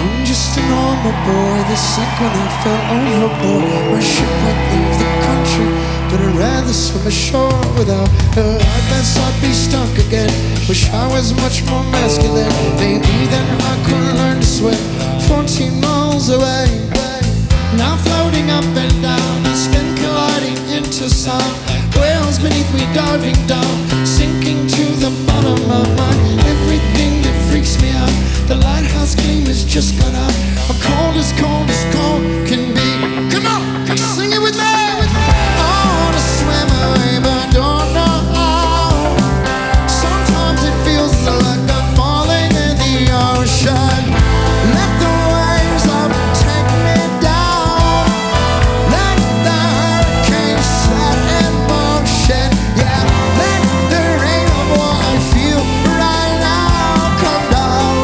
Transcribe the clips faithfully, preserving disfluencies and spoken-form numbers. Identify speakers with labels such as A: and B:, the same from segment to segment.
A: I'm just a normal boy that sank when I fell overboard. My ship would leave the country, but I'd rather swim ashore. Without a life vest I'd be stuck again. Wish I was much more masculine. Maybe then I could learn to swim fourteen miles away. Now floating up and down, I spin colliding into sound. Whales beneath me diving down, sinking to the bottom of mine. Everything that freaks me out, the lighthouse gleam has just gone out. I'm cold as cold as cold can be. Come on, come on, sing it with me. I wanna swim away, but I don't know how. Sometimes it feels like I'm falling in the ocean. Let the waves up take me down. Let the hurricane set in motion. Yeah, let the rain of what I feel right now come down.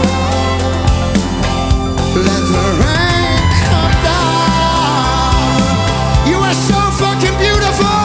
A: Let the rain come down. You are so fucking beautiful.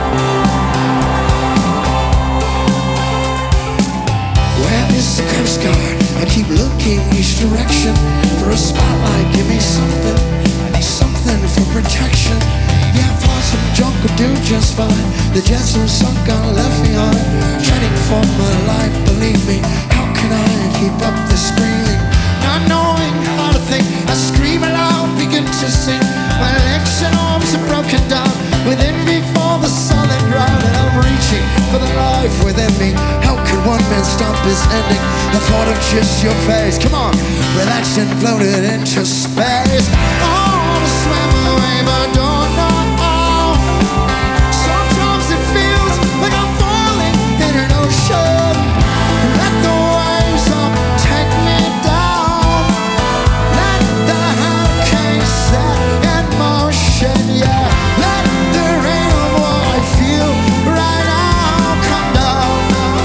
A: Where is the Coast Guard? I keep looking each direction for a spotlight. Give me something, I need something for protection. Yeah, for some junk would do just fine. The jets are sunk, I left behind. Treading for my life, believe me. How can I keep up this breathing? Not knowing how to think, I scream aloud, begin to sing. My legs and arms are broken down within me for the solid ground. And I'm reaching for the life within me. How can one man stop his ending? The thought of just your face. Come on, relaxed and floated into space. I wanna swim away, but don't know how. Sometimes it feels like I'm falling in an ocean. Let the waves up take me down. Let the hurricane set in motion. Yeah, let the rain of what I feel right now come down.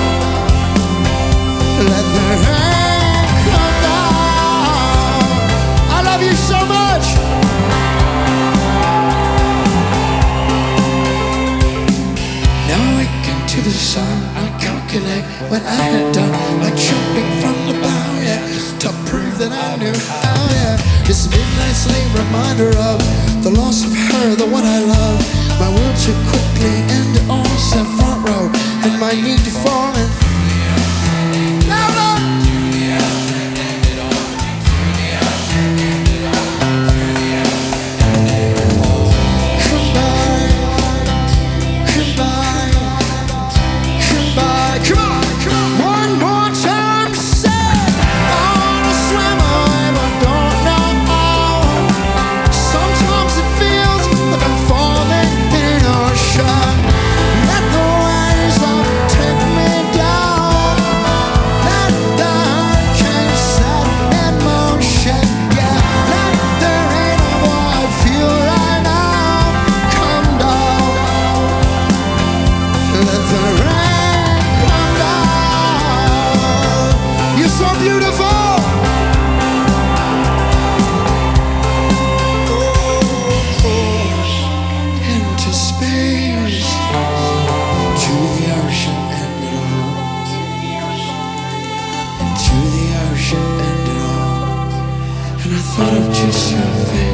A: Let the rain come down. I love you so much. Now waking to the sun, I calculate what I had done, like jumping from the bow, yeah, to prove that I knew how, yeah. This midnight's late reminder of the loss of her, the one I love. My will to quickly end it all, set front row, and my need to fall in. Louder! Thought of just your face.